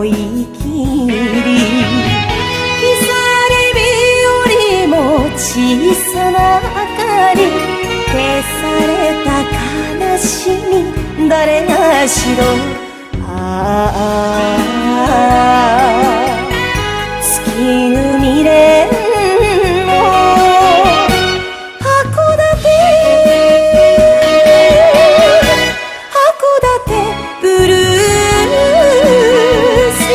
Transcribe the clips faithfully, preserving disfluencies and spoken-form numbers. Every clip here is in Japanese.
一きり日され日よりも小さな明かり消された悲しみ誰がしろああ月の未練の函館函館ブルース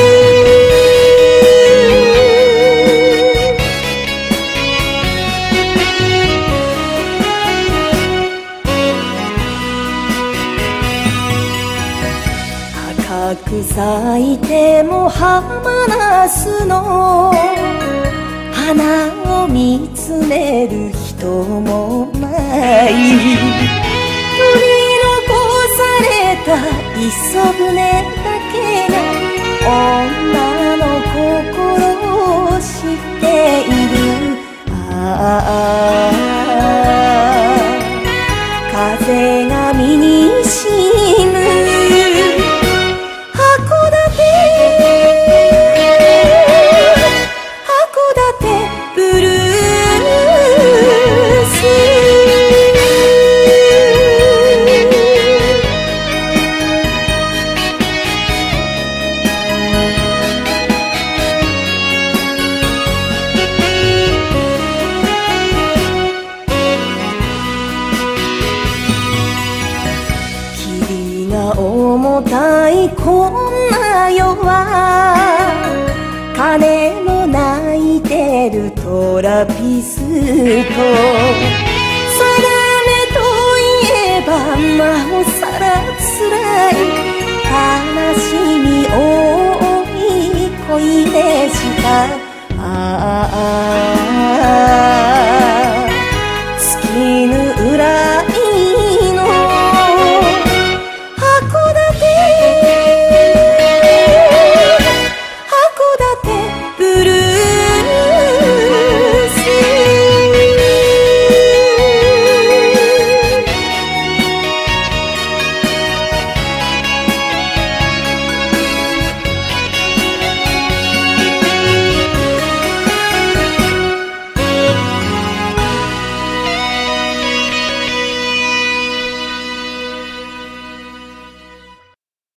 赤く咲いても浜ナスの花を見つめる人もない取り残された磯船だけが女の心を知っているああ風が身に染む重たいこんな夜は鐘の鳴いてるトラピスト定めといえばなおさらつらい悲しみを